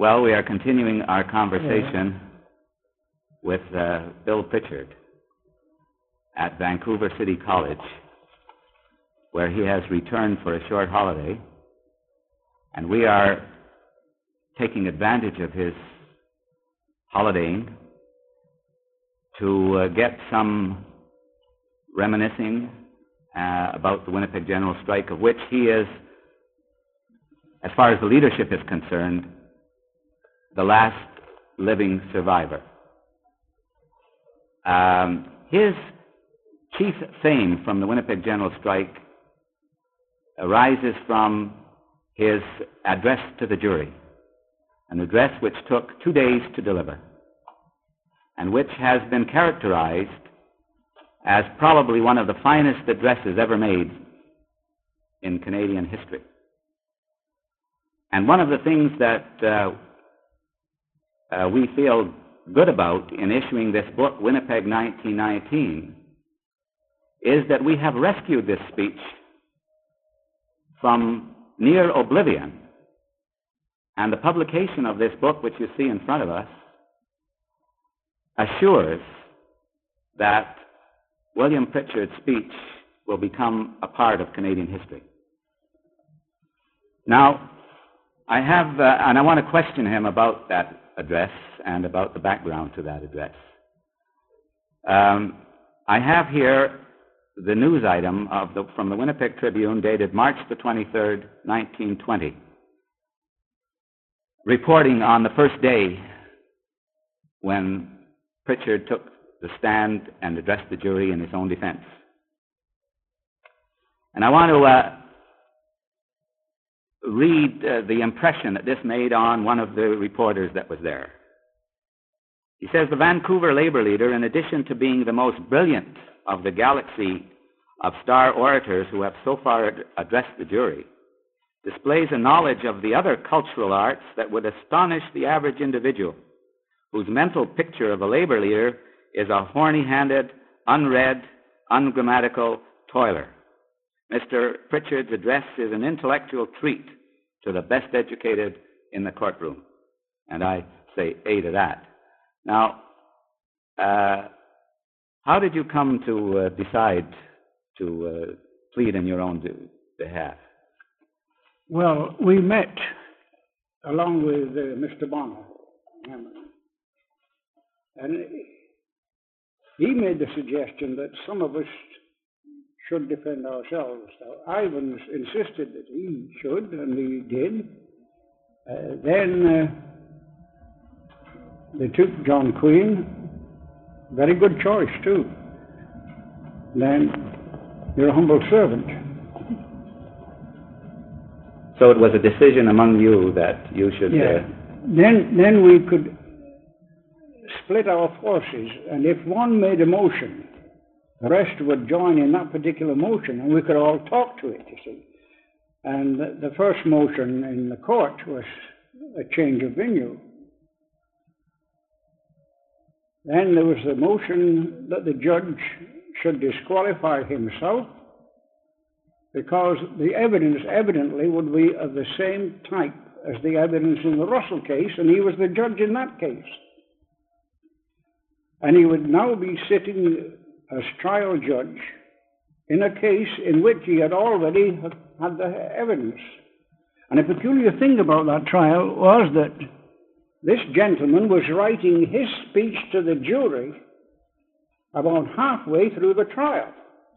Well, we are continuing our conversation with Bill Pritchard at Vancouver City College, where he has returned for a short holiday, and we are taking advantage of his holidaying to get some reminiscing about the Winnipeg General Strike, of which he is, as far as the leadership is concerned, the last living survivor. His chief fame from the Winnipeg General Strike arises from his address to the jury, an address which took 2 days to deliver, and which has been characterized as probably one of the finest addresses ever made in Canadian history. And one of the things that we feel good about in issuing this book, Winnipeg 1919, is that we have rescued this speech from near oblivion. And the publication of this book, which you see in front of us, assures that William Pritchard's speech will become a part of Canadian history. Now, I have, and I want to question him about that address and about the background to that address. I have here the news item from the Winnipeg Tribune dated March the 23rd, 1920, reporting on the first day when Pritchard took the stand and addressed the jury in his own defense. And I want to read the impression that this made on one of the reporters that was there. He says, "The Vancouver labor leader, in addition to being the most brilliant of the galaxy of star orators who have so far addressed the jury, displays a knowledge of the other cultural arts that would astonish the average individual, whose mental picture of a labor leader is a horny-handed, unread, ungrammatical toiler. Mr. Pritchard's address is an intellectual treat to the best educated in the courtroom." And I say A to that. Now, how did you come to decide to plead in your own behalf? Well, we met along with Mr. Bonner, and he made the suggestion that some of us should defend ourselves. Now, Ivan insisted that he should, and he did. Then they took John Queen, very good choice too. Then your humble servant. So it was a decision among you that you should... Yeah. Then we could split our forces, and if one made a motion, the rest would join in that particular motion, and we could all talk to it, you see. And the first motion in the court was a change of venue. Then there was the motion that the judge should disqualify himself because the evidence evidently would be of the same type as the evidence in the Russell case, and he was the judge in that case. And he would now be sitting as trial judge in a case in which he had already had the evidence. And a peculiar thing about that trial was that this gentleman was writing his speech to the jury about halfway through the trial.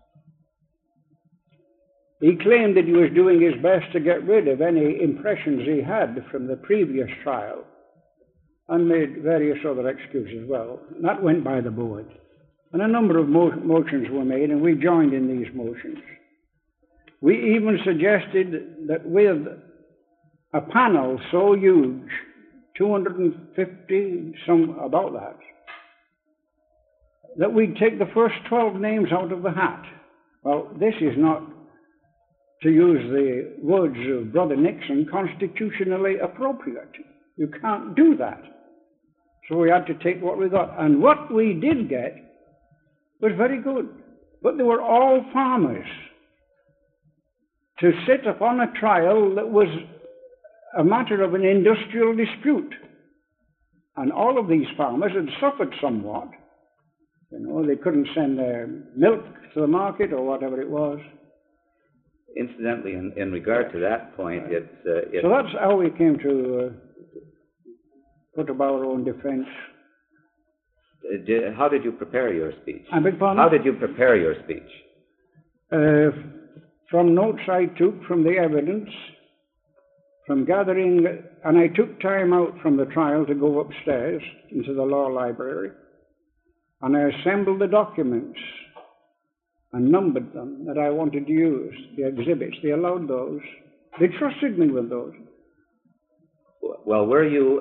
He claimed that he was doing his best to get rid of any impressions he had from the previous trial, and made various other excuses. Well, that went by the board. And a number of motions were made, and we joined in these motions. We even suggested that with a panel so huge, 250, some about that we'd take the first 12 names out of the hat. Well, this is not, to use the words of Brother Nixon, constitutionally appropriate. You can't do that. So we had to take what we got. And what we did get was very good. But they were all farmers. To sit upon a trial that was a matter of an industrial dispute. And all of these farmers had suffered somewhat. You know, they couldn't send their milk to the market or whatever it was. Incidentally, in regard to that point, So that's how we came to put up our own defense. How did you prepare your speech? I beg pardon? How did you prepare your speech? From notes I took from the evidence, from gathering, and I took time out from the trial to go upstairs into the law library, and I assembled the documents and numbered them that I wanted to use, the exhibits. They allowed those. They trusted me with those. Well, were you...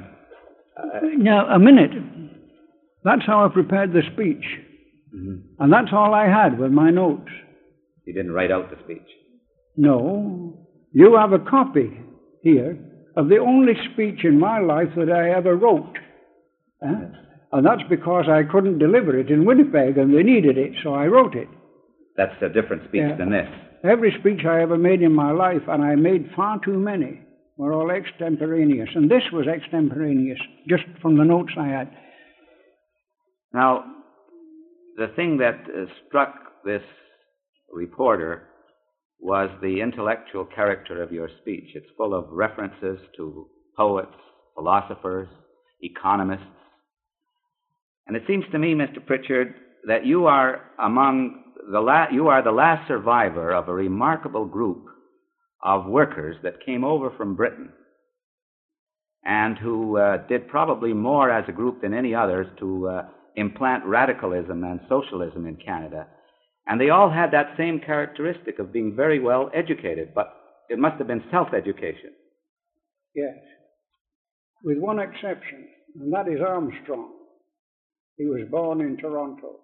Now, a minute. That's how I prepared the speech. Mm-hmm. And that's all I had with my notes. You didn't write out the speech? No. You have a copy here of the only speech in my life that I ever wrote. Yes. And that's because I couldn't deliver it in Winnipeg and they needed it, so I wrote it. That's a different speech than this. Every speech I ever made in my life, and I made far too many, were all extemporaneous. And this was extemporaneous, just from the notes I had. Now, the thing that struck this reporter was the intellectual character of your speech. It's full of references to poets, philosophers, economists. And it seems to me, Mr. Pritchard, that you are you are the last survivor of a remarkable group of workers that came over from Britain and who did probably more as a group than any others to implant radicalism and socialism in Canada. And they all had that same characteristic of being very well educated, but it must have been self-education. Yes, with one exception, and that is Armstrong. He was born in Toronto.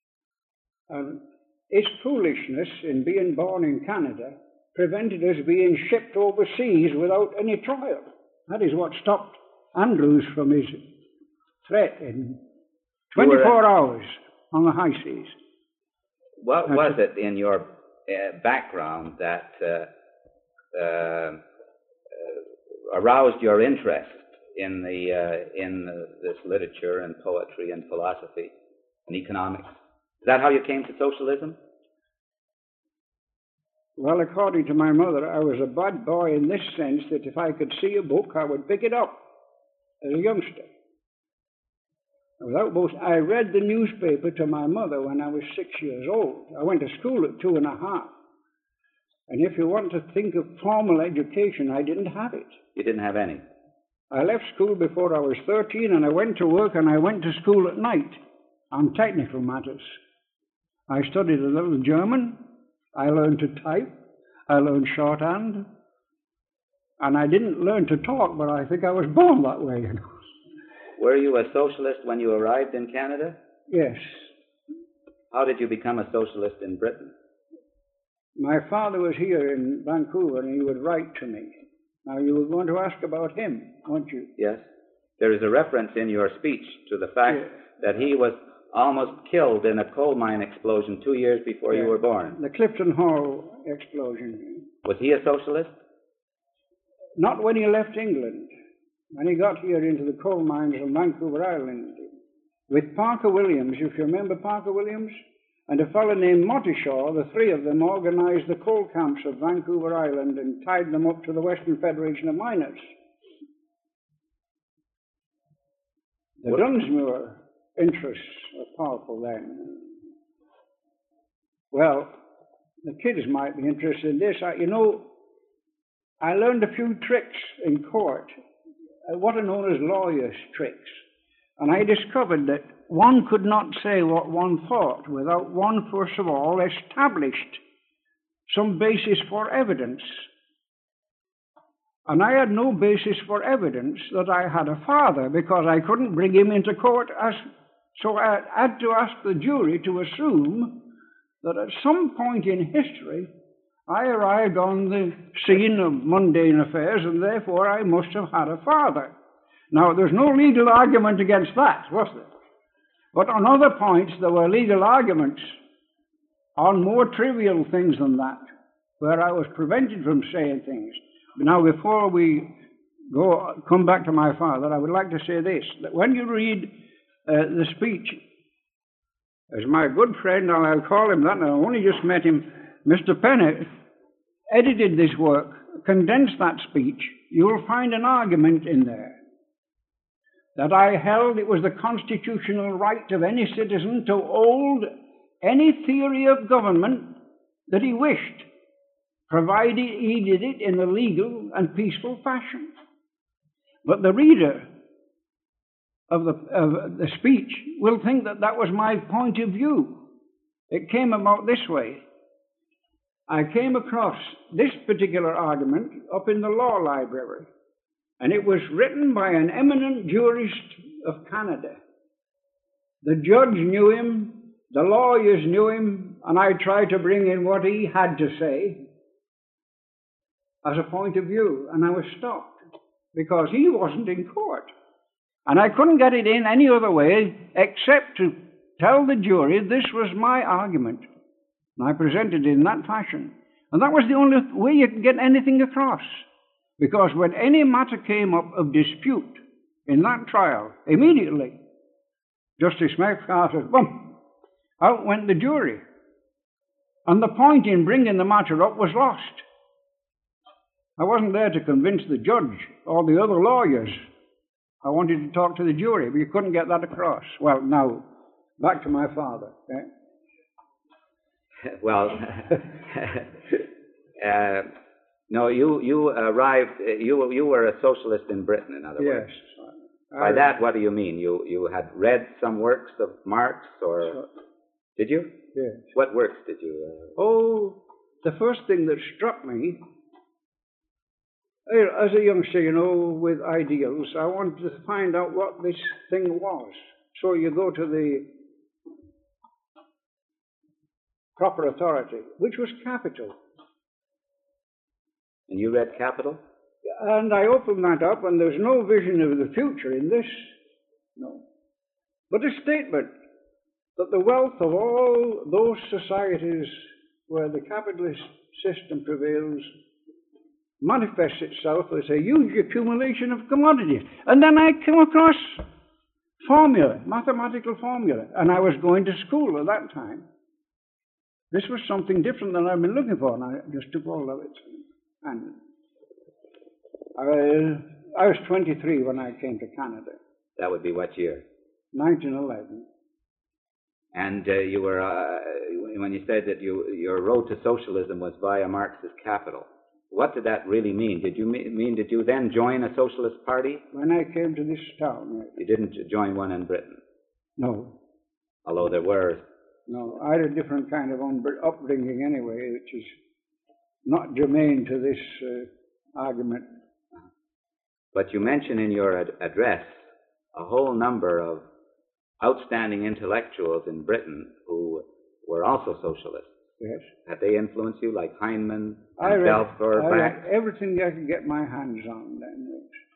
And his foolishness in being born in Canada prevented us being shipped overseas without any trial. That is what stopped Andrews from his threat in 24 hours on the high seas. What was it in your background that aroused your interest in this literature and poetry and philosophy and economics? Is that how you came to socialism? Well, according to my mother, I was a bad boy in this sense that if I could see a book, I would pick it up as a youngster. Without boast, I read the newspaper to my mother when I was 6 years old. I went to school at 2.5. And if you want to think of formal education, I didn't have it. You didn't have any? I left school before I was 13, and I went to work, and I went to school at night on technical matters. I studied a little German. I learned to type. I learned shorthand. And I didn't learn to talk, but I think I was born that way, you know. Were you a socialist when you arrived in Canada? Yes. How did you become a socialist in Britain? My father was here in Vancouver, and he would write to me. Now, you were going to ask about him, weren't you? Yes. There is a reference in your speech to the fact that he was almost killed in a coal mine explosion 2 years before you were born. The Clifton Hall explosion. Was he a socialist? Not when he left England. When he got here into the coal mines on Vancouver Island. With Parker Williams, if you remember Parker Williams, and a fellow named Mottishaw, the three of them organized the coal camps of Vancouver Island and tied them up to the Western Federation of Miners. The Dunsmuir interests were powerful then. Well, the kids might be interested in this. I learned a few tricks in court, what are known as lawyers' tricks. And I discovered that one could not say what one thought without one, first of all, established some basis for evidence. And I had no basis for evidence that I had a father because I couldn't bring him into court. So I had to ask the jury to assume that at some point in history I arrived on the scene of mundane affairs and therefore I must have had a father. Now, there's no legal argument against that, was there? But on other points, there were legal arguments on more trivial things than that, where I was prevented from saying things. Now, before we come back to my father, I would like to say this, that when you read the speech, as my good friend, and I'll call him that, and I only just met him, Mr. Pennant, edited this work, condensed that speech, you will find an argument in there that I held it was the constitutional right of any citizen to hold any theory of government that he wished, provided he did it in a legal and peaceful fashion. But the reader of the speech will think that that was my point of view. It came about this way. I came across this particular argument up in the law library, and it was written by an eminent jurist of Canada. The judge knew him, the lawyers knew him, and I tried to bring in what he had to say as a point of view, and I was stopped because he wasn't in court. And I couldn't get it in any other way except to tell the jury this was my argument. And I presented it in that fashion. And that was the only way you could get anything across. Because when any matter came up of dispute in that trial, immediately, Justice McArthur, boom, out went the jury. And the point in bringing the matter up was lost. I wasn't there to convince the judge or the other lawyers. I wanted to talk to the jury, but you couldn't get that across. Well, now, back to my father. Well, no, you arrived, you were a socialist in Britain, in other words. Yes. By that, what do you mean? You had read some works of Marx, or did you? Yes. What works did you? The first thing that struck me, as a youngster, you know, with ideals, I wanted to find out what this thing was. So you go to the proper authority, which was Capital. And you read Capital? And I opened that up, and there's no vision of the future in this. No. But a statement that the wealth of all those societies where the capitalist system prevails manifests itself as a huge accumulation of commodities. And then I came across formula, mathematical formula, and I was going to school at that time. This was something different than I've been looking for, and I just took all of it. And I was 23 when I came to Canada. That would be what year? 1911. And you were, when you said that your road to socialism was via Marx's Capital, what did that really mean? Did you mean did you then join a socialist party? When I came to this town, yes. You didn't join one in Britain? No. Although there were... No, I had a different kind of upbringing anyway, which is not germane to this argument. But you mention in your address a whole number of outstanding intellectuals in Britain who were also socialists. Yes. Had they influenced you, like Heinemann and Balfour? I read everything I could get my hands on then.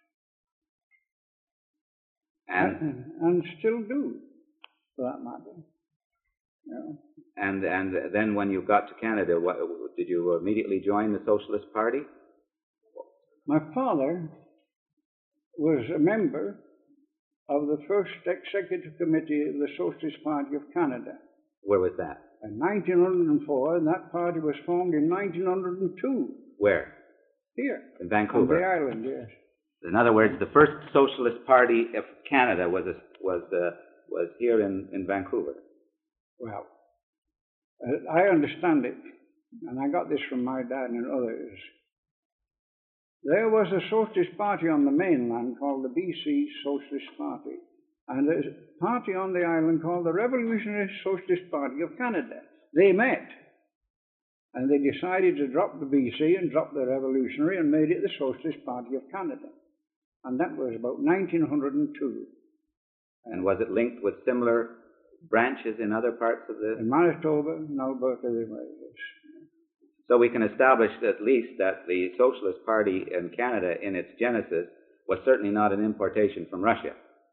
And still do, for that matter. Yeah. And then when you got to Canada, did you immediately join the Socialist Party? My father was a member of the first executive committee of the Socialist Party of Canada. Where was that? In 1904, and that party was formed in 1902. Where? Here. In Vancouver? On the island, yes. In other words, the first Socialist Party of Canada was here in Vancouver. Well, I understand it, and I got this from my dad and others. There was a Socialist Party on the mainland called the BC Socialist Party, and a party on the island called the Revolutionary Socialist Party of Canada. They met, and they decided to drop the BC and drop the Revolutionary and made it the Socialist Party of Canada. And that was about 1902. And was it linked with similar branches in other parts of the... In Manitoba and Alberta, they were. So we can establish at least that the Socialist Party in Canada, in its genesis, was certainly not an importation from Russia.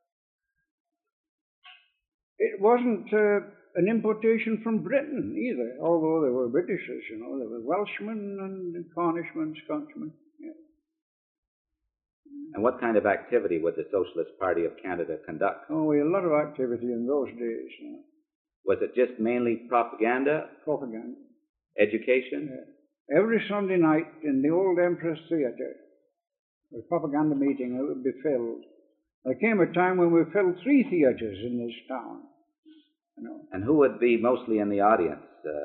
It wasn't an importation from Britain either, although there were Britishers, you know. There were Welshmen and Cornishmen, Scotchmen. And what kind of activity would the Socialist Party of Canada conduct? Oh, we had a lot of activity in those days. Was it just mainly propaganda, Propaganda. education? Every Sunday night in the old Empress Theatre, the propaganda meeting, it would be filled. There came a time when we filled 3 theatres in this town. And who would be mostly in the audience?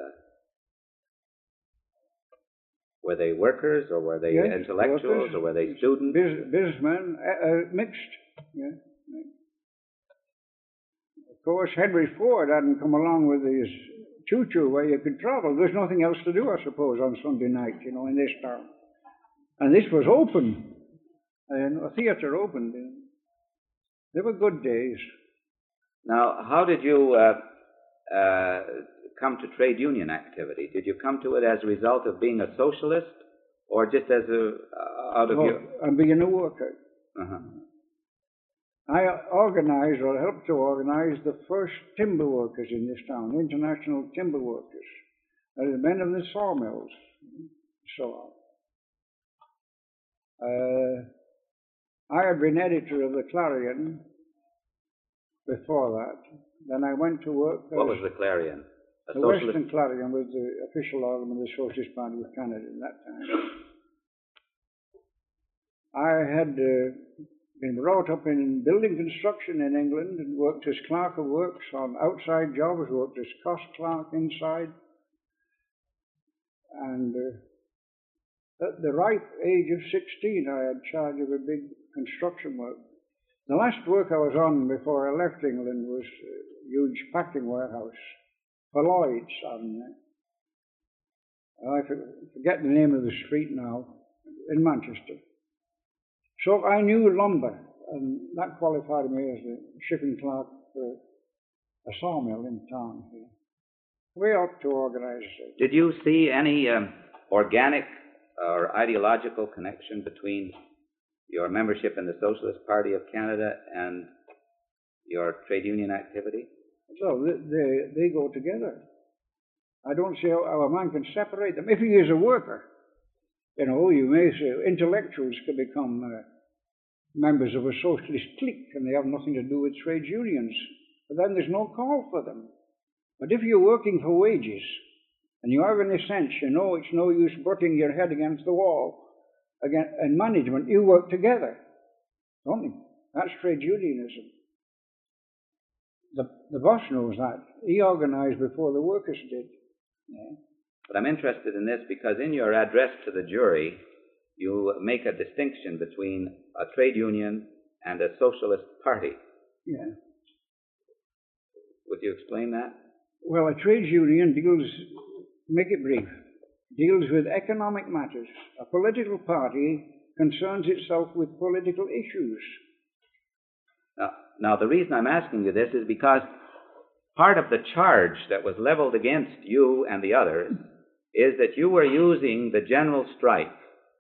Were they workers, or were they Yes, intellectuals, workers, or were they students? Businessmen, mixed. Yeah. Of course, Henry Ford hadn't come along with his choo-choo where you could travel. There's nothing else to do, I suppose, on Sunday night, in this town. And this was open. A theatre opened. They were good days. Now, how did you come to trade union activity? Did you come to it as a result of being a socialist, or just as out of your... I'm being a worker. Uh-huh. I organized, or helped to organize, the first timber workers in this town, international timber workers. The men of the sawmills, so on. I had been editor of the Clarion before that. Then I went to work... What was the Clarion? The Western Clarion was the official organ of the Socialist Party of Canada at that time. I had been brought up in building construction in England and worked as clerk of works on outside jobs, worked as cost clerk inside. And at the ripe age of 16, I had charge of a big construction work. The last work I was on before I left England was a huge packing warehouse for Lloyd's on, I forget the name of the street now, in Manchester. So I knew lumber, and that qualified me as a shipping clerk for a sawmill in town here. We ought to organize it. Did you see any organic or ideological connection between your membership in the Socialist Party of Canada and your trade union activity? So they go together. I don't see how a man can separate them. If he is a worker, you may say intellectuals can become members of a socialist clique and they have nothing to do with trade unions. But then there's no call for them. But if you're working for wages and you have any sense, it's no use butting your head against the wall. In management, you work together, don't you? That's trade unionism. The boss knows that. He organized before the workers did. Yeah. But I'm interested in this because in your address to the jury, you make a distinction between a trade union and a socialist party. Yeah. Would you explain that? Well, a trade union deals, make it brief, deals with economic matters. A political party concerns itself with political issues. Now, the reason I'm asking you this is because part of the charge that was leveled against you and the others is that you were using the general strike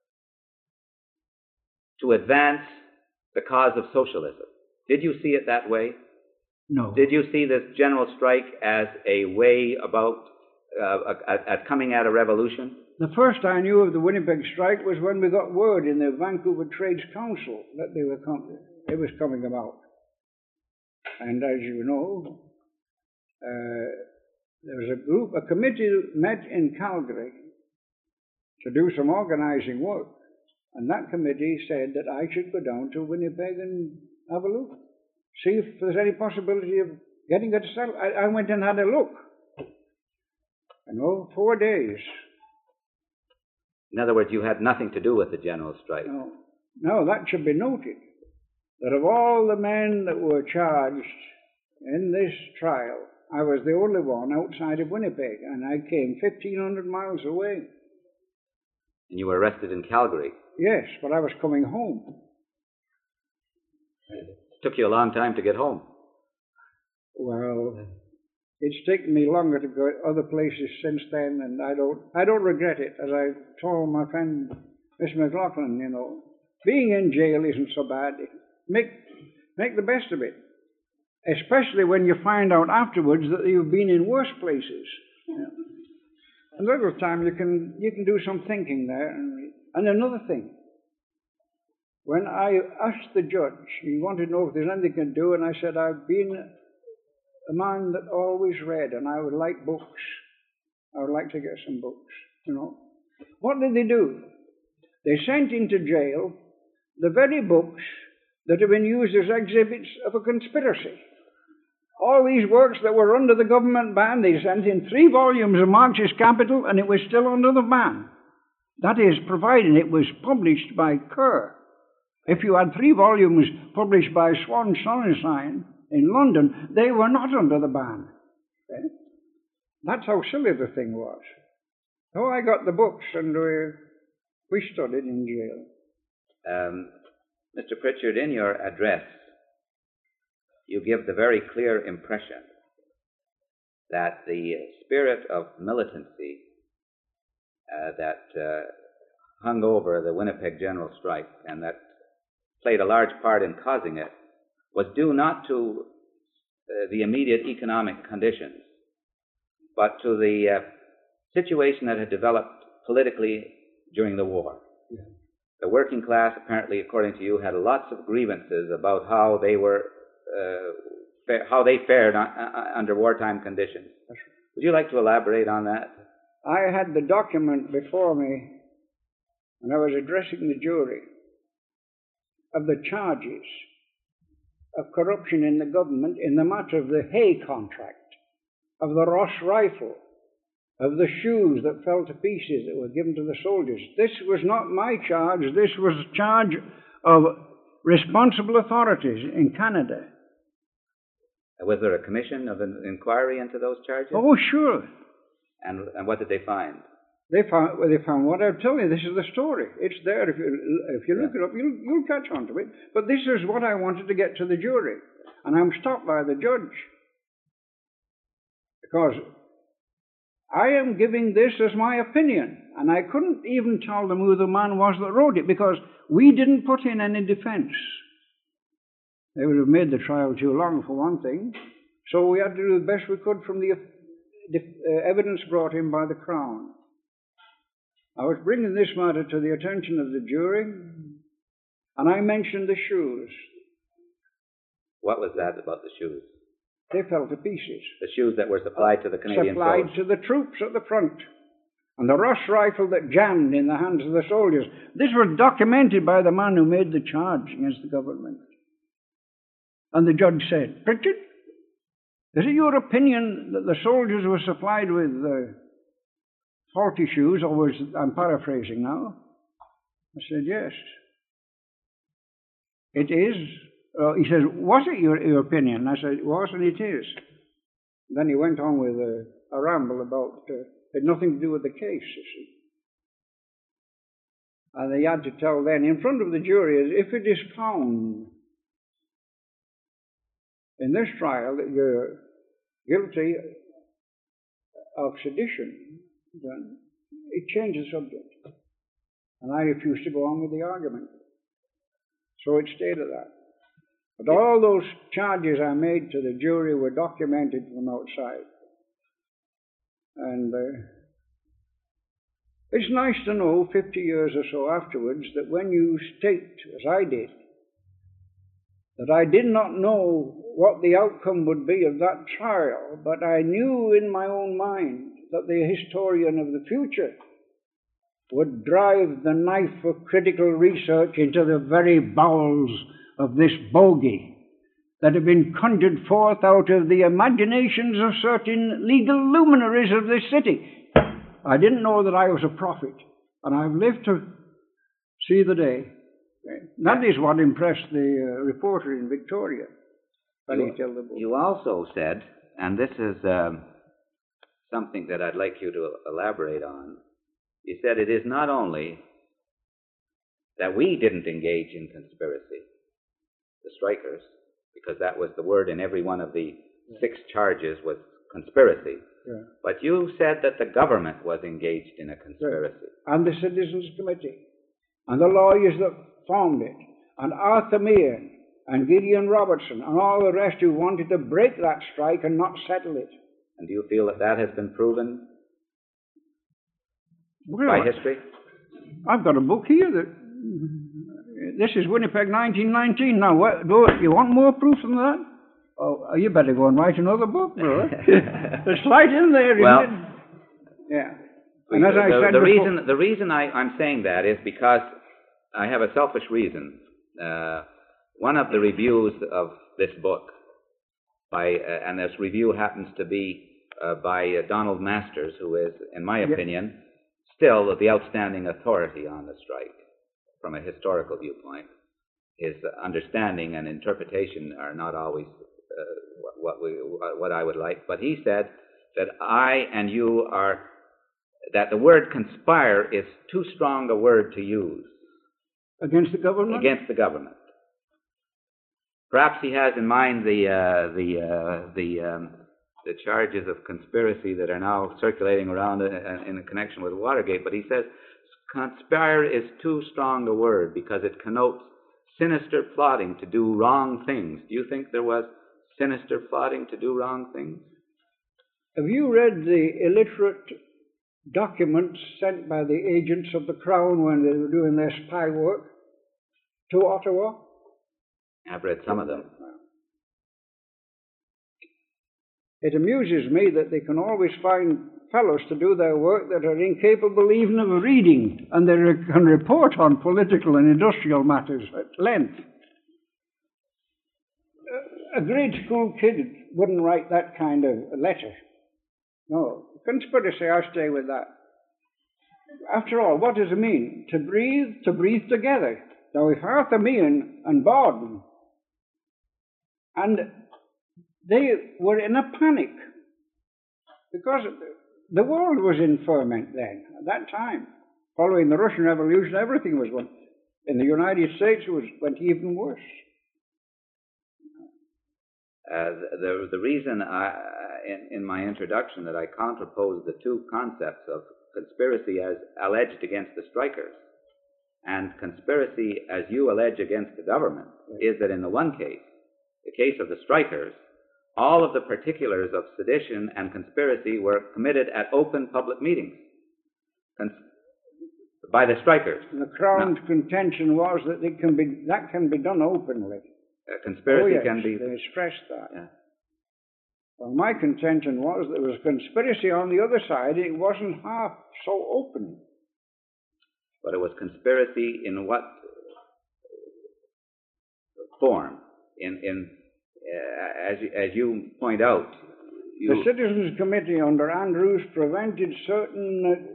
to advance the cause of socialism. Did you see it that way? No. Did you see this general strike as a way about at coming at a revolution? The first I knew of the Winnipeg strike was when we got word in the Vancouver Trades Council that it was coming about. And as you know, there was a committee met in Calgary to do some organizing work. And that committee said that I should go down to Winnipeg and have a look, see if there's any possibility of getting it settled. I went and had a look. 4 days. In other words, you had nothing to do with the general strike. No, that should be noted. That of all the men that were charged in this trial, I was the only one outside of Winnipeg, and I came 1,500 miles away. And you were arrested in Calgary? Yes, but I was coming home. It took you a long time to get home. Well, it's taken me longer to go other places since then, and I don't regret it. As I told my friend Miss McLaughlin, being in jail isn't so bad. Make the best of it, especially when you find out afterwards that you've been in worse places. A little time you can do some thinking there. And another thing, When I asked the judge, he wanted to know if there's anything I can do, and I said, I've been a man that always read, and I would like books. I would like to get some books, you know. What did they do? They sent into jail the very books that have been used as exhibits of a conspiracy. All these works that were under the government ban, they sent in 3 volumes of Marxist Capital, and it was still under the ban. That is, providing it was published by Kerr. If you had 3 volumes published by Swan Sonnenschein in London, they were not under the ban. Okay? That's how silly the thing was. So I got the books, and we studied in jail. Mr. Pritchard, in your address, you give the very clear impression that the spirit of militancy that hung over the Winnipeg General Strike and that played a large part in causing it was due not to the immediate economic conditions, but to the situation that had developed politically during the war. Yeah. The working class, apparently, according to you, had lots of grievances about how they were, how they fared under wartime conditions. Would you like to elaborate on that? I had the document before me, and I was addressing the jury, of the charges of corruption in the government in the matter of the Hay contract, of the Ross rifle, of the shoes that fell to pieces that were given to the soldiers. This was not my charge. This was a charge of responsible authorities in Canada. Was there a commission of an inquiry into those charges? Oh, sure. And what did they find? They found what I'm telling you. This is the story. It's there. If you look it up, you'll catch on to it. But this is what I wanted to get to the jury. And I'm stopped by the judge. Because I am giving this as my opinion. And I couldn't even tell them who the man was that wrote it, because we didn't put in any defense. They would have made the trial too long, for one thing. So we had to do the best we could from the evidence brought in by the Crown. I was bringing this matter to the attention of the jury, and I mentioned the shoes. What was that about the shoes? They fell to pieces. The shoes that were supplied to the Canadian Supplied troops. to the troops at the front. And the Ross rifle that jammed in the hands of the soldiers. This was documented by the man who made the charge against the government. And the judge said, Pritchard, is it your opinion that the soldiers were supplied with faulty shoes, or I'm paraphrasing now? I said, yes. It is. He says, was it your opinion? I said, it was, and it is. Then he went on with a ramble about, it had nothing to do with the case, you see. And they had to tell then, in front of the jury, if it is found in this trial that you're guilty of sedition, then it changed the subject. And I refused to go on with the argument. So it stayed at that. But all those charges I made to the jury were documented from outside. And it's nice to know, 50 years or so afterwards, that when you state, as I did, that I did not know what the outcome would be of that trial, but I knew in my own mind that the historian of the future would drive the knife of critical research into the very bowels of this bogey that had been conjured forth out of the imaginations of certain legal luminaries of this city. I didn't know that I was a prophet, and I've lived to see the day. That is what impressed the reporter in Victoria. You also said, and this is something that I'd like you to elaborate on, you said it is not only that we didn't engage in conspiracy, the strikers, because that was the word in every one of the 6 charges was conspiracy. Yeah. But you said that the government was engaged in a conspiracy. Right. And the Citizens Committee, and the lawyers that formed it, and Arthur Meehan, and Gideon Robertson, and all the rest who wanted to break that strike and not settle it. And do you feel that that has been proven by history? I've got a book here that This is Winnipeg 1919. Now, you want more proof than that? Oh, you better go and write another book, bro. It's right in there, Well, isn't it? Yeah. And as I said before, the reason I'm saying that is because I have a selfish reason. One of the reviews of this book and this review happens to be by Donald Masters, who is, in my opinion, still the outstanding authority on the strike from a historical viewpoint. His understanding and interpretation are not always what I would like, but he said that I and you that the word conspire is too strong a word to use. Against the government? Against the government. Perhaps he has in mind the charges of conspiracy that are now circulating around in connection with Watergate, but he says conspire is too strong a word because it connotes sinister plotting to do wrong things. Do you think there was sinister plotting to do wrong things? Have you read the illiterate documents sent by the agents of the Crown when they were doing their spy work to Ottawa? I've read some of them. It amuses me that they can always find fellows to do their work that are incapable even of reading, and they can report on political and industrial matters at length. A grade school kid wouldn't write that kind of letter. No. Conspiracy, I stay with that. After all, what does it mean? To breathe together. Now, if Arthur Meehan and Borden, and they were in a panic, because the world was in ferment then, at that time. Following the Russian Revolution, everything was one. In the United States, it went even worse. The reason in my introduction that I contrapose the two concepts of conspiracy as alleged against the strikers and conspiracy as you allege against the government is that in the one case, the case of the strikers, all of the particulars of sedition and conspiracy were committed at open public meetings by the strikers. The Crown's contention was that that can be done openly. Conspiracy can be... They stressed that. Yeah. Well, my contention was there was conspiracy on the other side. It wasn't half so open. But it was conspiracy in what form? As you point out... The Citizens Committee under Andrews prevented certain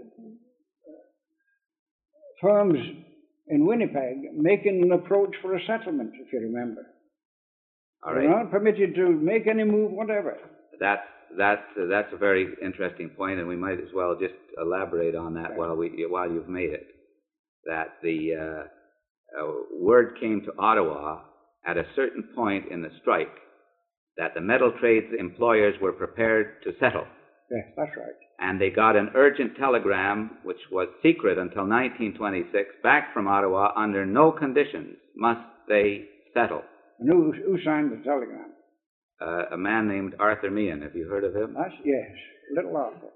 firms in Winnipeg making an approach for a settlement, if you remember. All right. They were not permitted to make any move whatever. That's a very interesting point, and we might as well just elaborate on that while you've made it. That the word came to Ottawa at a certain point in the strike that the metal trades employers were prepared to settle. Yes, that's right. And they got an urgent telegram, which was secret until 1926, back from Ottawa: under no conditions must they settle. And who signed the telegram? A man named Arthur Meehan. Have you heard of him? Yes, little Arthur.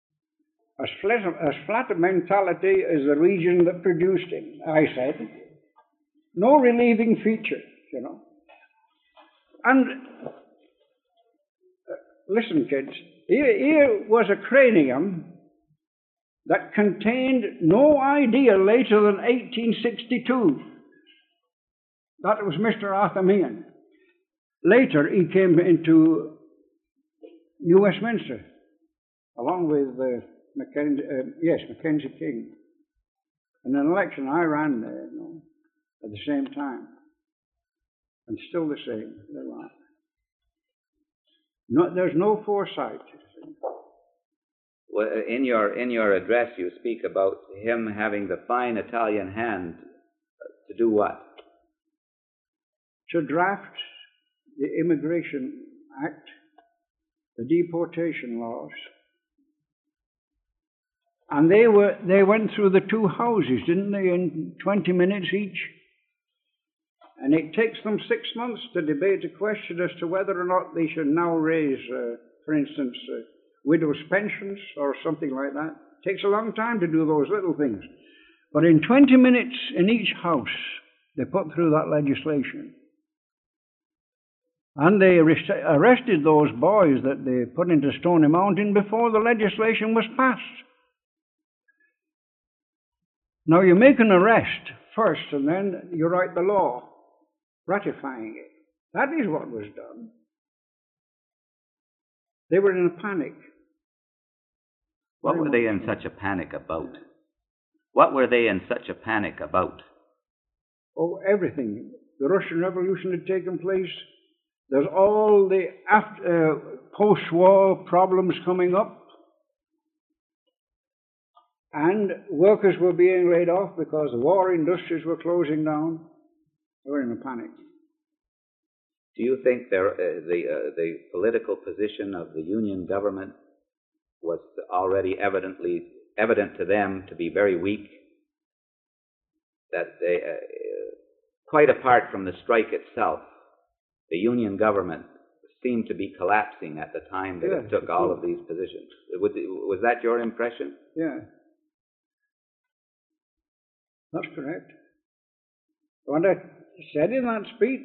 As flat a mentality as the region that produced him, I said. No relieving feature, you know. And listen, kids, here was a cranium that contained no idea later than 1862. That was Mr. Arthur Meehan. Later, he came into New Westminster, along with Mackenzie King. In an election, I ran there, you know, at the same time. And still the same, little Arthur. No, there's no foresight. Well, in your address, you speak about him having the fine Italian hand to do what? To draft the Immigration Act, the deportation laws, and they went through the two houses, didn't they, in 20 minutes each? And it takes them 6 months to debate a question as to whether or not they should now raise, for instance, widows' pensions or something like that. It takes a long time to do those little things. But in 20 minutes in each house, They put through that legislation. And they arrested those boys that they put into Stony Mountain before the legislation was passed. Now you make an arrest first and then you write the law, ratifying it. That is what was done. They were in a panic. What were they in such a panic about? What were they in such a panic about? Oh, everything. The Russian Revolution had taken place. There's all the post-war problems coming up. And workers were being laid off because the war industries were closing down. They were in a panic. Do you think the political position of the Union government was already evident to them to be very weak? That they, quite apart from the strike itself, the Union government seemed to be collapsing at the time that it took all of these positions. Was that your impression? Yeah. That's correct. What I said in that speech,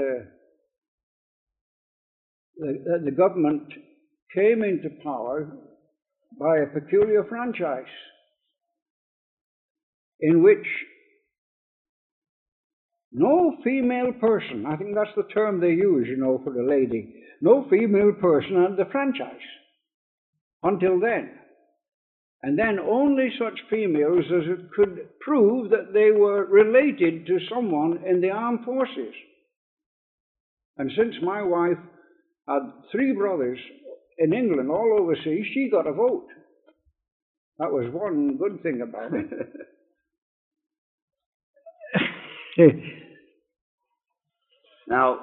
the government came into power by a peculiar franchise in which no female person, I think that's the term they use, for a lady, no female person had the franchise until then. And then only such females as could prove that they were related to someone in the armed forces. And since my wife had 3 brothers in England, all overseas, she got a vote. That was one good thing about it. Now,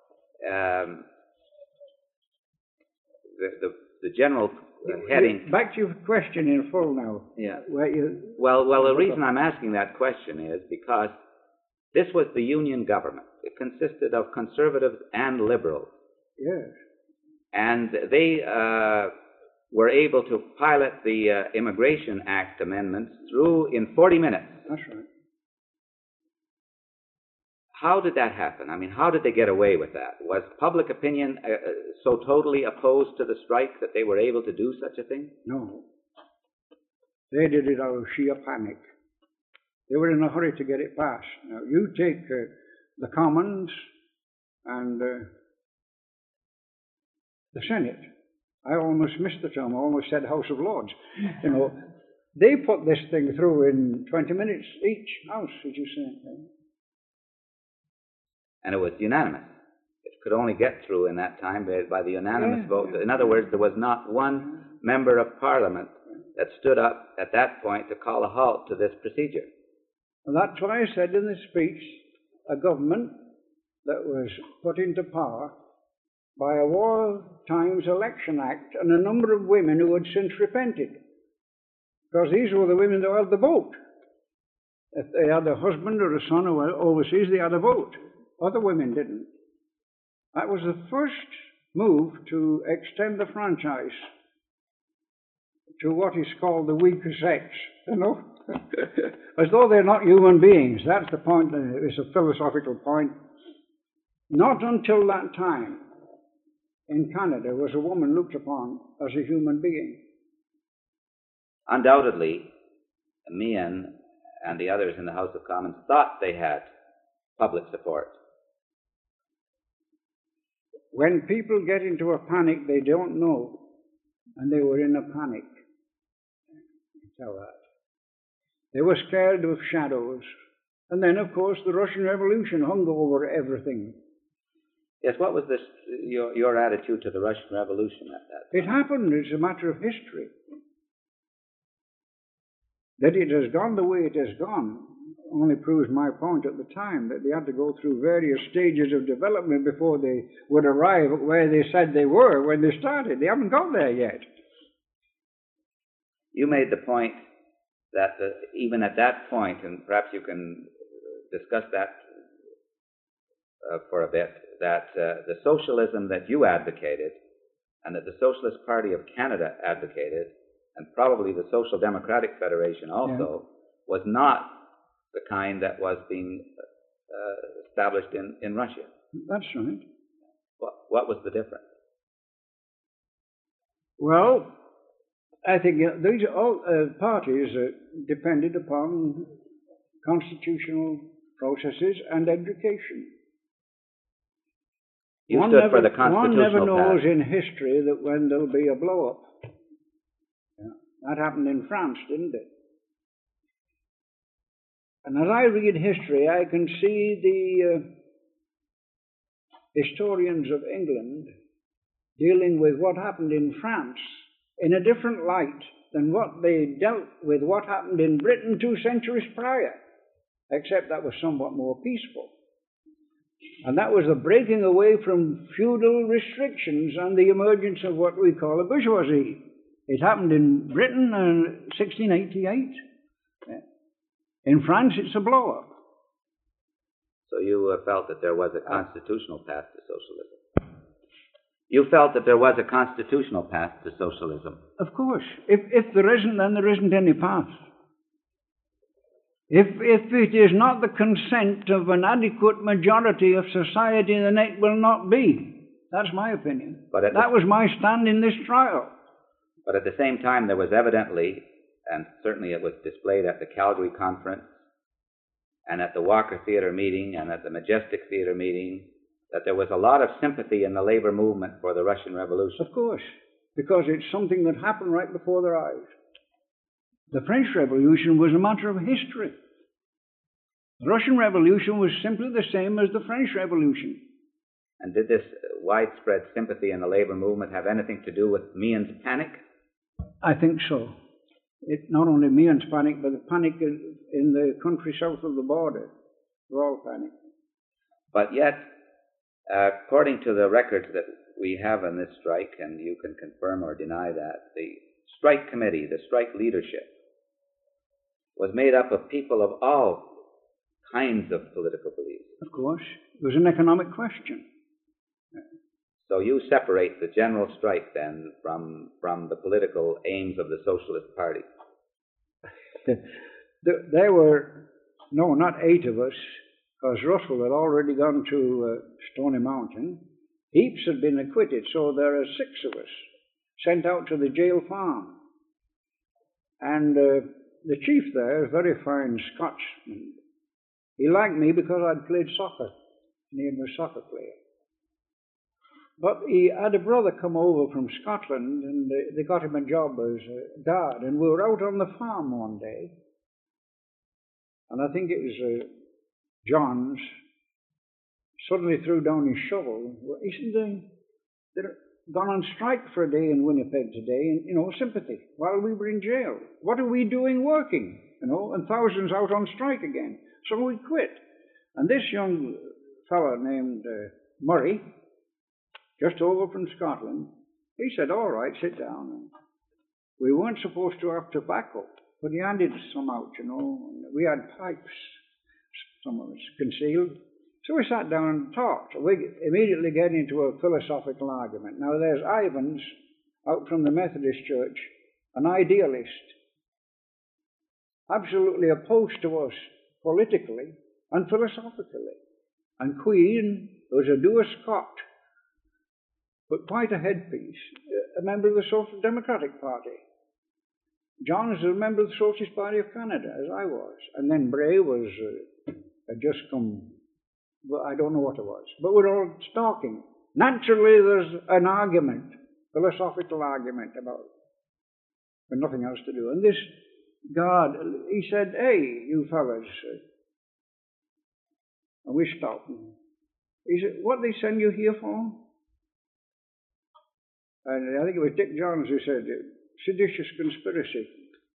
the general heading... Back to your question in full now. Yeah. Well, the reason I'm asking that question is because this was the Union government. It consisted of conservatives and liberals. Yes. And they were able to pilot the Immigration Act amendments through in 40 minutes. That's right. How did that happen? I mean, how did they get away with that? Was public opinion so totally opposed to the strike that they were able to do such a thing? No. They did it out of sheer panic. They were in a hurry to get it passed. Now, you take the Commons and the Senate. I almost missed the term. I almost said House of Lords. They put this thing through in 20 minutes each house, as you say. And it was unanimous. It could only get through in that time by the unanimous vote. In other words, there was not one member of Parliament that stood up at that point to call a halt to this procedure. And that's why I said in the speech, a government that was put into power by a War Times Election Act and a number of women who had since repented. Because these were the women that had the vote. If they had a husband or a son who were overseas, they had a vote. Other women didn't. That was the first move to extend the franchise to what is called the weaker sex, as though they're not human beings. That's the point. It's a philosophical point. Not until that time in Canada was a woman looked upon as a human being. Undoubtedly, Meehan and the others in the House of Commons thought they had public support. When people get into a panic, they don't know, and they were in a panic. Tell that. They were scared of shadows. And then, of course, the Russian Revolution hung over everything. Yes, what was your attitude to the Russian Revolution at that time? It happened. It's a matter of history. That it has gone the way it has gone only proves my point at the time, that they had to go through various stages of development before they would arrive at where they said they were when they started. They haven't got there yet. You made the point that even at that point, and perhaps you can discuss that for a bit, that the socialism that you advocated and that the Socialist Party of Canada advocated, and probably the Social Democratic Federation also, was not the kind that was being established in Russia. That's right. What was the difference? Well, I think these all parties depended upon constitutional processes and education. You stood for the constitutional One never knows path. in history that when there'll be a blow-up. Yeah. That happened in France, didn't it? And as I read history, I can see the historians of England dealing with what happened in France in a different light than what they dealt with what happened in Britain 2 centuries prior, except that was somewhat more peaceful. And that was the breaking away from feudal restrictions and the emergence of what we call a bourgeoisie. It happened in Britain in 1688. In France, it's a blow-up. So you felt that there was a constitutional path to socialism. You felt that there was a constitutional path to socialism. Of course. If there isn't, then there isn't any path. If it is not the consent of an adequate majority of society, then it will not be. That's my opinion. That was my stand in this trial. But at the same time, there was evidently, and certainly it was displayed at the Calgary Conference, and at the Walker Theatre meeting, and at the Majestic Theatre meeting, that there was a lot of sympathy in the labor movement for the Russian Revolution. Of course, because it's something that happened right before their eyes. The French Revolution was a matter of history. The Russian Revolution was simply the same as the French Revolution. And did this widespread sympathy in the labor movement have anything to do with Meehan's panic? I think so. It not only Meehan's panic, but the panic in the country south of the border. We're all panicked. But yet, according to the records that we have on this strike, and you can confirm or deny that, the strike committee, the strike leadership, was made up of people of all kinds of political beliefs. Of course. It was an economic question. So you separate the general strike, then, from the political aims of the Socialist Party. There were, no, not 8 of us, because Russell had already gone to Stony Mountain. Heaps had been acquitted, so there are 6 of us sent out to the jail farm. And the chief there, a very fine Scotsman, he liked me because I'd played soccer, and he was a soccer player. But he had a brother come over from Scotland, and they got him a job as a guard. And we were out on the farm one day, and I think it was John's, suddenly threw down his shovel. He said, they're gone on strike for a day in Winnipeg today, and, sympathy, while we were in jail. What are we doing working? And thousands out on strike again. So we quit. And this young fellow named Murray, just over from Scotland, he said, all right, sit down. And we weren't supposed to have tobacco, but he handed some out, And we had pipes, some of us concealed. So we sat down and talked. We immediately get into a philosophical argument. Now there's Ivans out from the Methodist Church, an idealist, absolutely opposed to us politically and philosophically. And Queen was a dour Scot, but quite a headpiece, a member of the Social Democratic Party. John is a member of the Socialist Party of Canada, as I was. And then Bray was had just come, well, I don't know what it was, but we're all talking. Naturally, there's an argument, philosophical argument about it, with nothing else to do. And this guard, he said, hey, you fellas, and we stopped. He said, what they send you here for? And I think it was Dick Johns who said, seditious conspiracy.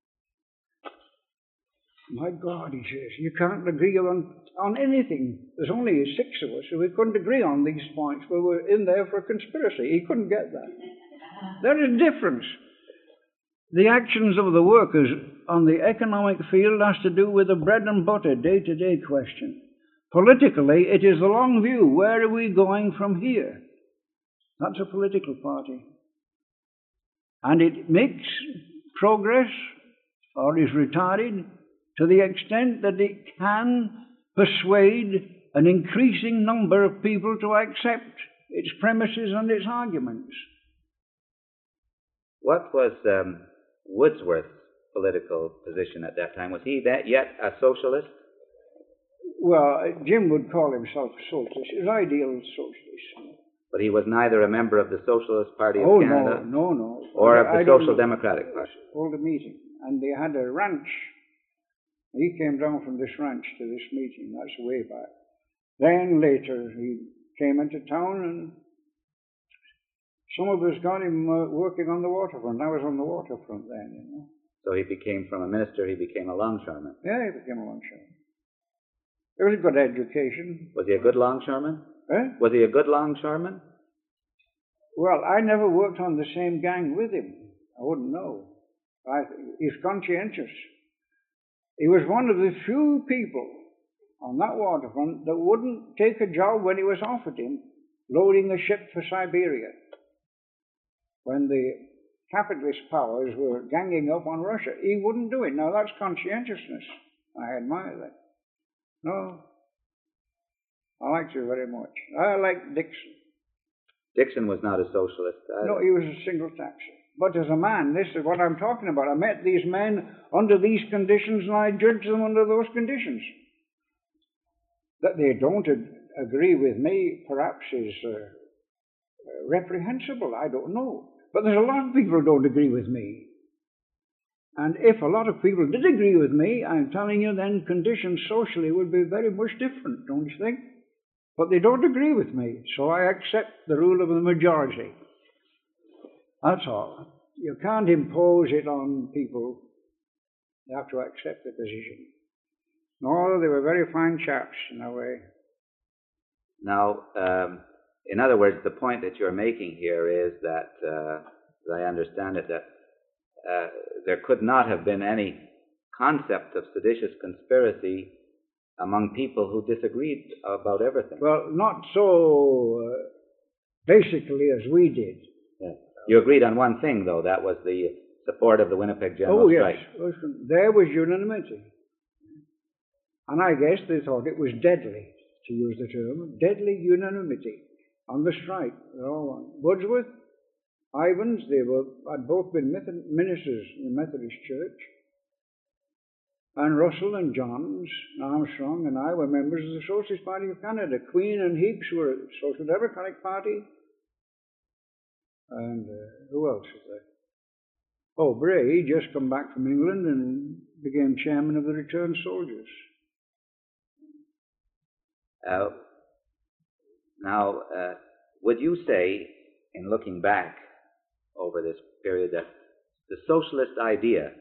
My God, he says, you can't agree on anything. There's only 6 of us, so we couldn't agree on these points. We were in there for a conspiracy. He couldn't get that. There is a difference. The actions of the workers on the economic field has to do with the bread and butter, day-to-day question. Politically, it is the long view. Where are we going from here? That's a political party. And it makes progress, or is retarded, to the extent that it can persuade an increasing number of people to accept its premises and its arguments. What was Wordsworth's political position at that time? Was he yet a socialist? Well, Jim would call himself a socialist. He was ideal socialist. But he was neither a member of the Socialist Party of Oh, Canada no. or of the Social Democratic Party. Hold a meeting. And they had a ranch. He came down from this ranch to this meeting. That's way back. Then later he came into town and some of us got him working on the waterfront. I was on the waterfront then, you know. So he became, from a minister, he became a longshoreman. Yeah, he became a longshoreman. It was a good education. Was he a good longshoreman? Eh? Was he a good longshoreman? Well, I never worked on the same gang with him. I wouldn't know. He's conscientious. He was one of the few people on that waterfront that wouldn't take a job when he was offered him, loading a ship for Siberia, when the capitalist powers were ganging up on Russia. He wouldn't do it. Now, that's conscientiousness. I admire that. No, I liked you very much. I liked Dixon. Dixon was not a socialist. No, he was a single taxer. But as a man, this is what I'm talking about. I met these men under these conditions and I judged them under those conditions. That they don't agree with me perhaps is reprehensible. I don't know. But there's a lot of people who don't agree with me. And if a lot of people did agree with me, I'm telling you, then conditions socially would be very much different, don't you think? But they don't agree with me, so I accept the rule of the majority. That's all. You can't impose it on people. You have to accept the position. No, they were very fine chaps in a way. Now, in other words, the point that you're making here is that, as I understand it, that there could not have been any concept of seditious conspiracy among people who disagreed about everything. Well, not so basically as we did. Yes. You agreed on one thing, though. That was the support of the Winnipeg General Strike. Oh, yes. There was unanimity. And I guess they thought it was deadly, to use the term, deadly unanimity on the strike. They're all one. Wordsworth, Ivans, had both been ministers in the Methodist Church. And Russell and Johns, Armstrong and I were members of the Socialist Party of Canada. Queen and Heaps were the Social Democratic Party. And who else was there? Oh, Bray, he'd just come back from England and became chairman of the Returned Soldiers. Now, would you say, in looking back over this period, that the socialist idea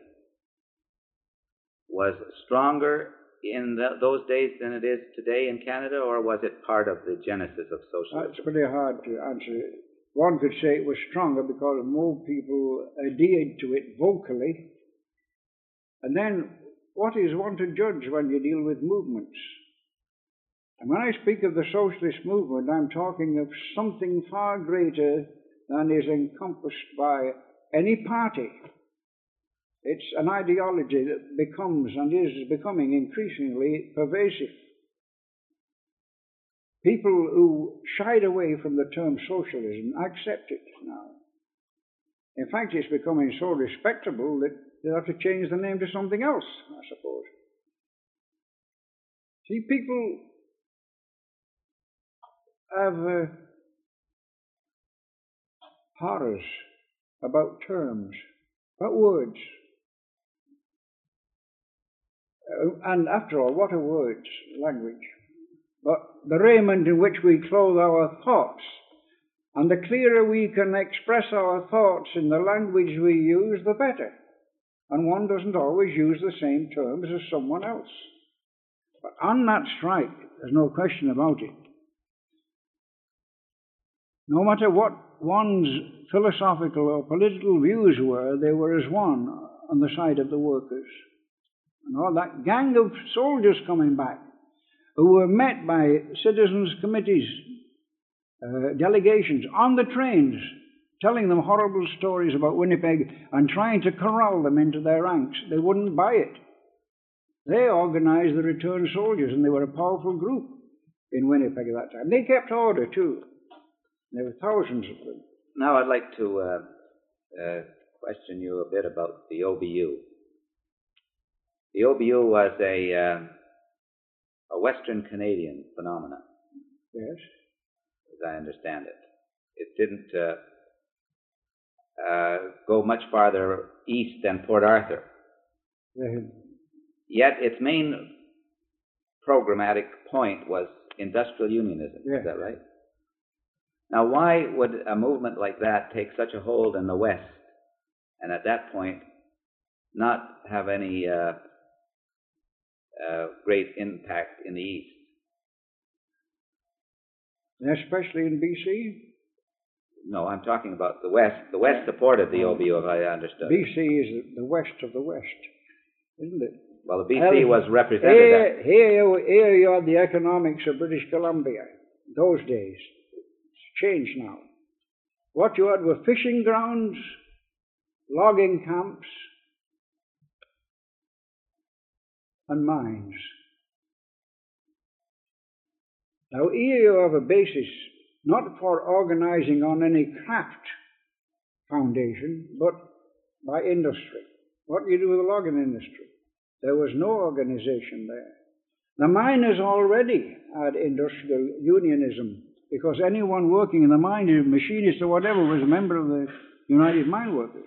was stronger in those days than it is today in Canada, or was it part of the genesis of socialism? That's pretty hard to answer. One could say it was stronger because more people adhered to it vocally. And then, what is one to judge when you deal with movements? And when I speak of the socialist movement, I'm talking of something far greater than is encompassed by any party. It's an ideology that becomes and is becoming increasingly pervasive. People who shied away from the term socialism accept it now. In fact, it's becoming so respectable that they'll have to change the name to something else, I suppose. See, people have horrors about terms, about words. And after all, what are words? Language. But the raiment in which we clothe our thoughts. And the clearer we can express our thoughts in the language we use, the better. And one doesn't always use the same terms as someone else. But on that strike, there's no question about it. No matter what one's philosophical or political views were, they were as one on the side of the workers. And all that gang of soldiers coming back, who were met by citizens' committees, delegations on the trains, telling them horrible stories about Winnipeg and trying to corral them into their ranks. They wouldn't buy it. They organized the returned soldiers, and they were a powerful group. in Winnipeg at that time. They kept order, too. There were thousands of them. Now I'd like to question you a bit about the OBU. The OBU was a Western Canadian phenomenon, Yes. as I understand it. It didn't go much farther east than Port Arthur. They had, Yet its main programmatic point was industrial unionism. Yeah. Is that right? Now, why would a movement like that take such a hold in the West and at that point not have any great impact in the East? especially in BC. No, I'm talking about the West. The West supported the OBU, if I understood. BC is the west of the West, isn't it? Well, the BC was represented. Here you have the economics of British Columbia, those days. It's changed now. What you had were fishing grounds, logging camps, and mines. Now here you have a basis, not for organizing on any craft foundation, but by industry. What do you do with the logging industry? There was no organization there. The miners already had industrial unionism because anyone working in the mine, a machinist or whatever, was a member of the United Mine Workers.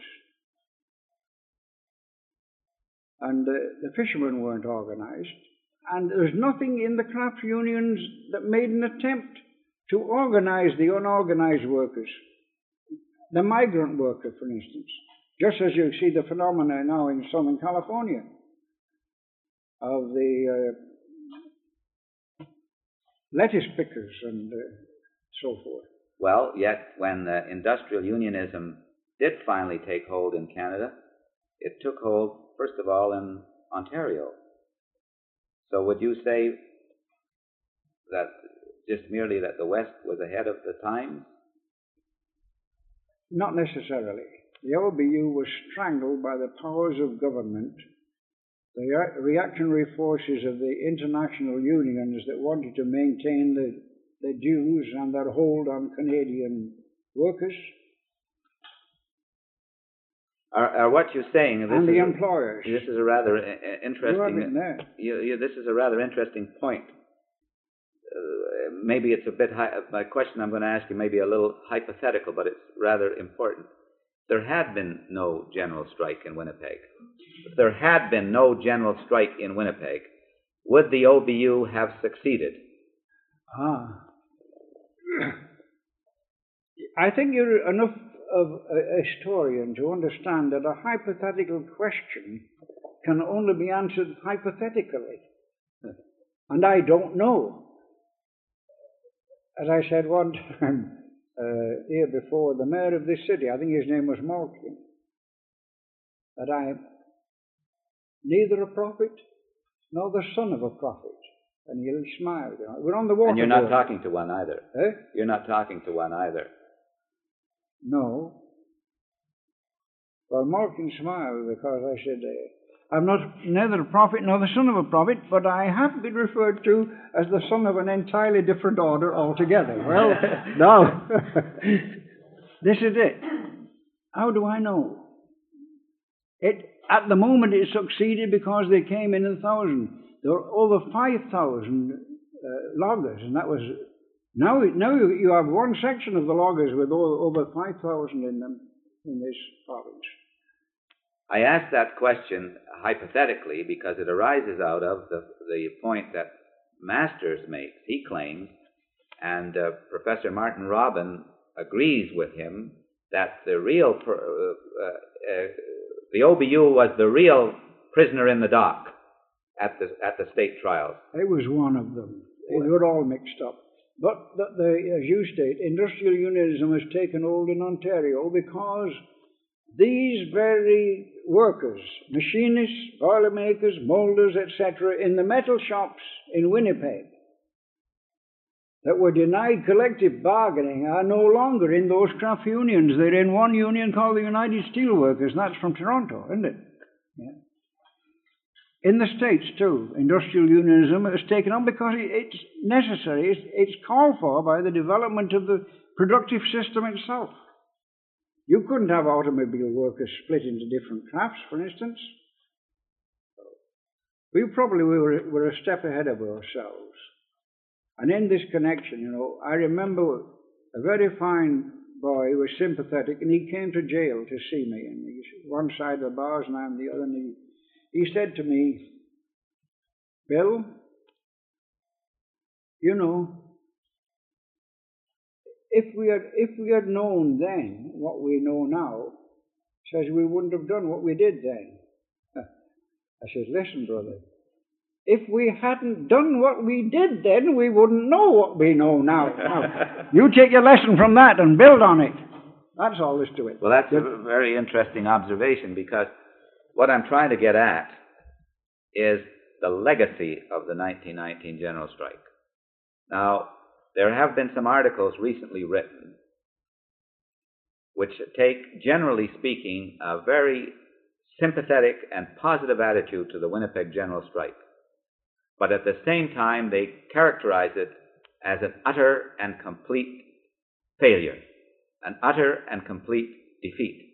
And the fishermen weren't organized. And there's nothing in the craft unions that made an attempt to organize the unorganized workers. The migrant worker, for instance. Just as you see the phenomena now in Southern California of the lettuce pickers and so forth. Well, yet when industrial unionism did finally take hold in Canada, it took hold, first of all, in Ontario. So would you say that just merely that the West was ahead of the times? Not necessarily. The OBU was strangled by the powers of government, the reactionary forces of the international unions that wanted to maintain the dues and their hold on Canadian workers. Are what you're saying, and the employers. This is a rather interesting. This is a rather interesting point. Maybe it's a bit. My question I'm going to ask you may be a little hypothetical, but it's rather important. There had been no general strike in Winnipeg. If there had been no general strike in Winnipeg, would the OBU have succeeded? I think you're enough of a historian to understand that a hypothetical question can only be answered hypothetically. And I don't know. As I said one time here before, the mayor of this city, I think his name was Malkin, that I'm neither a prophet nor the son of a prophet. And he smiled. We're on the water. And you're not talking to one either. Eh? You're not talking to one either. No. Well, Malkin smiled because I said, I'm not neither a prophet nor the son of a prophet, but I have been referred to as the son of an entirely different order altogether. Well, now, this is it. How do I know? At the moment it succeeded because they came in 1,000. There were over 5,000 loggers, and that was... Now you have one section of the loggers with over 5,000 in them in this province. I ask that question hypothetically because it arises out of the point that Masters makes. He claims, and Professor Martin Robin agrees with him, that the OBU was the real prisoner in the dock at the state trials. It was one of them. They were all mixed up. But as you state, industrial unionism has taken hold in Ontario because these very workers, machinists, boilermakers, moulders, etc., in the metal shops in Winnipeg that were denied collective bargaining are no longer in those craft unions. They're in one union called the United Steelworkers, and that's from Toronto, isn't it? Yeah. In the States, too, industrial unionism is taken on because it's necessary. It's called for by the development of the productive system itself. You couldn't have automobile workers split into different crafts, for instance. We probably were a step ahead of ourselves. And in this connection, I remember a very fine boy who was sympathetic, and he came to jail to see me. And he's one side of the bars and I'm the other. And he said to me, "Bill, if we had known then what we know now," says, "we wouldn't have done what we did then." I says, "Listen, brother, if we hadn't done what we did then, we wouldn't know what we know now. Now, you take your lesson from that and build on it." That's all there is to it. Well, that's a very interesting observation, because what I'm trying to get at is the legacy of the 1919 general strike. Now, there have been some articles recently written which take, generally speaking, a very sympathetic and positive attitude to the Winnipeg general strike. But at the same time, they characterize it as an utter and complete failure, an utter and complete defeat.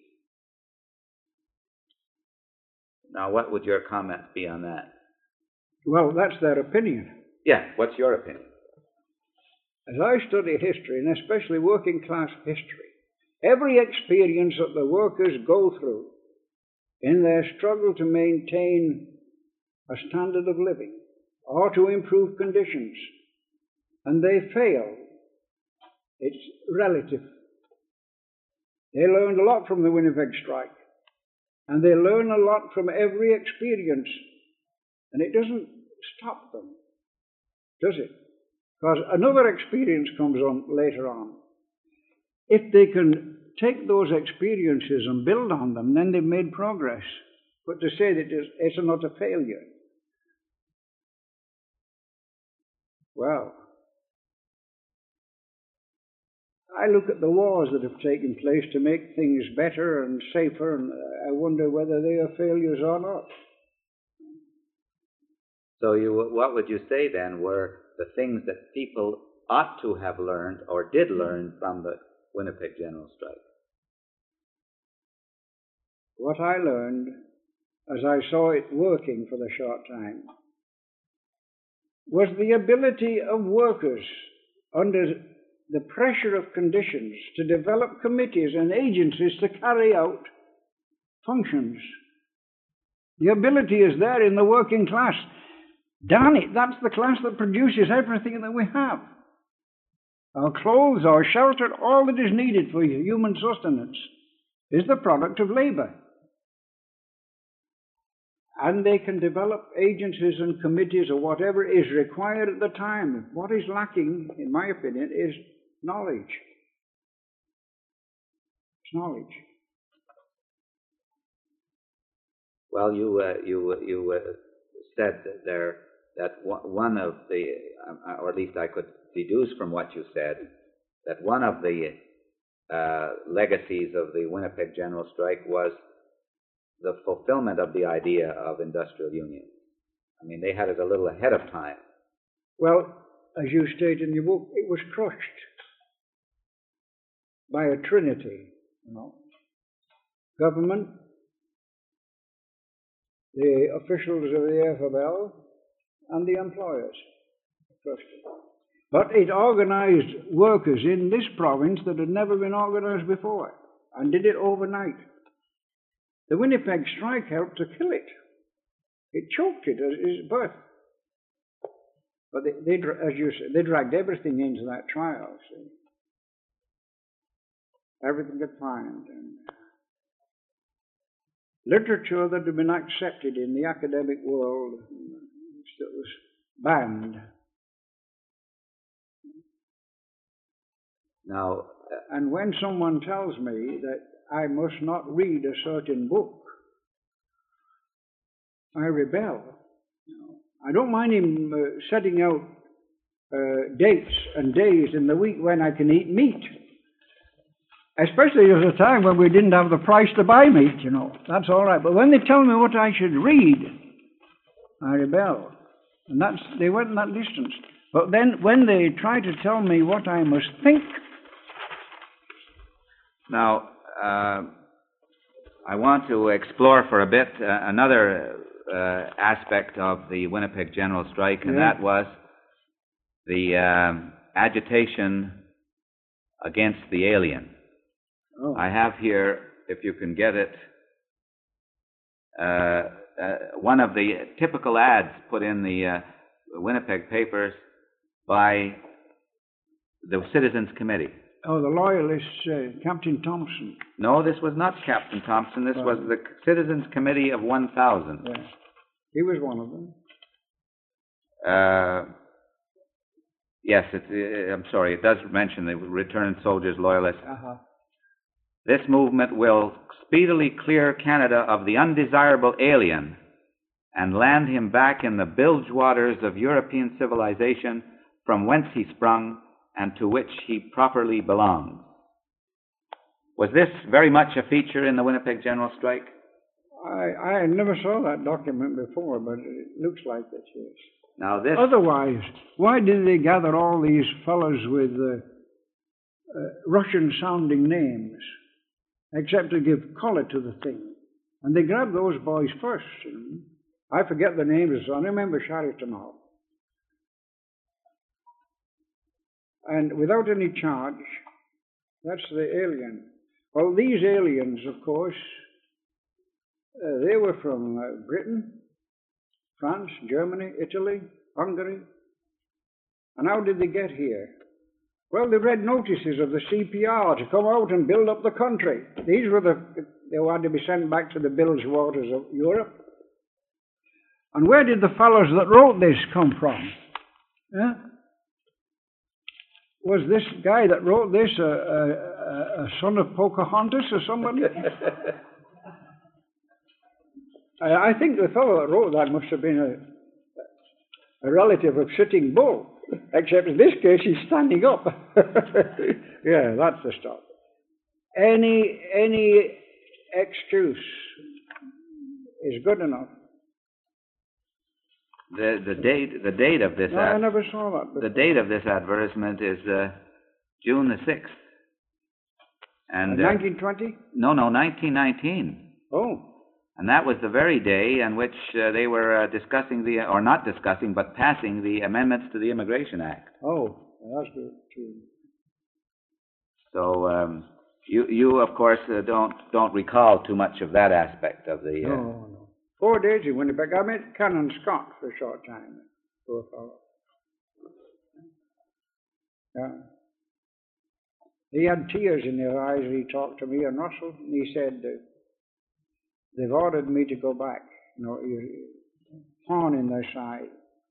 Now, what would your comments be on that? Well, that's their opinion. Yeah, what's your opinion? As I study history, and especially working class history, every experience that the workers go through in their struggle to maintain a standard of living or to improve conditions, and they fail, it's relative. They learned a lot from the Winnipeg strike, and they learn a lot from every experience, and it doesn't stop them, does it? Because another experience comes on later on. If they can take those experiences and build on them, then they've made progress. But to say that it's not a failure, well, I look at the wars that have taken place to make things better and safer, and I wonder whether they are failures or not. So what would you say then were the things that people ought to have learned or did learn from the Winnipeg general strike? What I learned, as I saw it working for the short time, was the ability of workers under the pressure of conditions to develop committees and agencies to carry out functions. The ability is there in the working class. Darn it, that's the class that produces everything that we have. Our clothes, our shelter, all that is needed for human sustenance is the product of labor. And they can develop agencies and committees or whatever is required at the time. What is lacking, in my opinion, is knowledge. It's knowledge. Well, you said there that one of the, or at least I could deduce from what you said, that one of the legacies of the Winnipeg general strike was the fulfillment of the idea of industrial union. I mean, they had it a little ahead of time. Well, as you state in your book, it was crushed by a trinity, government, the officials of the AFL, and the employers. Crushed it. But it organized workers in this province that had never been organized before, and did it overnight. The Winnipeg strike helped to kill it. It choked it at its birth. But they, as you said, they dragged everything into that trial. See? Everything they find. And literature that had been accepted in the academic world that was banned. Now, and when someone tells me that I must not read a certain book, I rebel. I don't mind him setting out dates and days in the week when I can eat meat. Especially at a time when we didn't have the price to buy meat, That's all right. But when they tell me what I should read, I rebel. And they went that distance. But then when they try to tell me what I must think, Now, I want to explore for a bit another aspect of the Winnipeg General Strike, and Yeah. that was the agitation against the alien. oh, I have here, if you can get it, one of the typical ads put in the Winnipeg papers by the Citizens Committee. the loyalists, Captain Thompson. No, this was not Captain Thompson. This was the Citizens Committee of 1,000. Yeah. He was one of them. Yes, I'm sorry, it does mention the returned soldiers, loyalists. Uh-huh. This movement will speedily clear Canada of the undesirable alien and land him back in the bilge waters of European civilization from whence he sprung and to which he properly belongs. Was this very much a feature in the Winnipeg General Strike? I never saw that document before, but it looks like it, yes. Now this... Otherwise, why did they gather all these fellows with Russian-sounding names, except to give color to the thing? And they grabbed those boys first. You know? I forget the names, I remember Sharitonov. And without any charge, that's the alien. Well, these aliens, of course, they were from Britain, France, Germany, Italy, Hungary. And how did they get here? Well, they read notices of the CPR to come out and build up the country. These were they had to be sent back to the bilge waters of Europe. And where did the fellows that wrote this come from? Was this guy that wrote this a son of Pocahontas or somebody? I think the fellow that wrote that must have been a relative of Sitting Bull, except in this case he's standing up. Yeah, that's the stuff. Any excuse is good enough. The date of this... No, I never saw that before. The date of this advertisement is June the 6th. And 1920? No, 1919. Oh. And that was the very day in which they were discussing or not discussing, but passing the amendments to the Immigration Act. Oh, that's good too. So you of course don't recall too much of that aspect of the. No. 4 days in Winnipeg. I met Canon Scott for a short time. Poor fellow. Yeah. He had tears in his eyes. He talked to me and Russell, and he said, "They've ordered me to go back. You know, thorn in their side."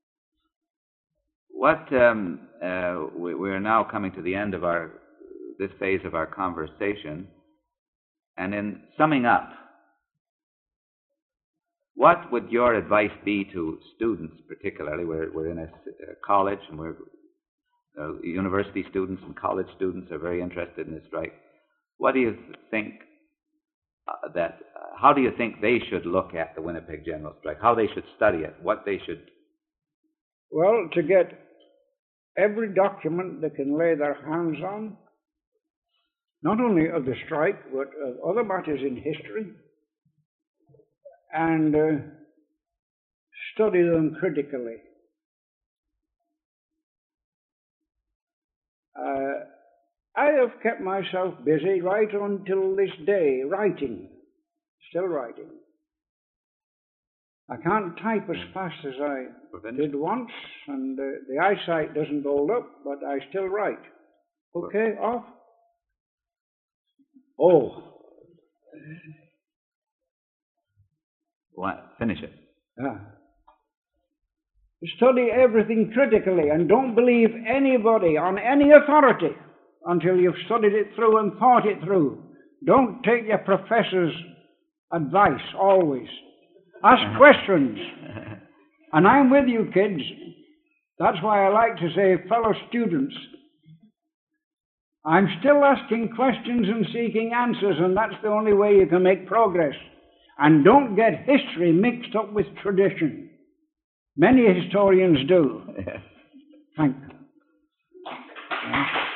What we're now coming to the end of this phase of our conversation, and in summing up, what would your advice be to students, particularly? We're in a college, and we're university students and college students are very interested in this strike. What do you think how do you think they should look at the Winnipeg General Strike? How they should study it? What they should... Well, to get every document they can lay their hands on, not only of the strike, but of other matters in history, and study them critically. I have kept myself busy right until this day, writing, still writing. I can't type as fast as I did once, and the eyesight doesn't hold up, but I still write. Okay, off? Oh. What? Finish it. Yeah. Study everything critically and don't believe anybody on any authority until you've studied it through and thought it through. Don't take your professor's advice, always. Ask questions. And I'm with you, kids. That's why I like to say, fellow students, I'm still asking questions and seeking answers, and that's the only way you can make progress. And don't get history mixed up with tradition. Many historians do. Yes. Thank you. Yes.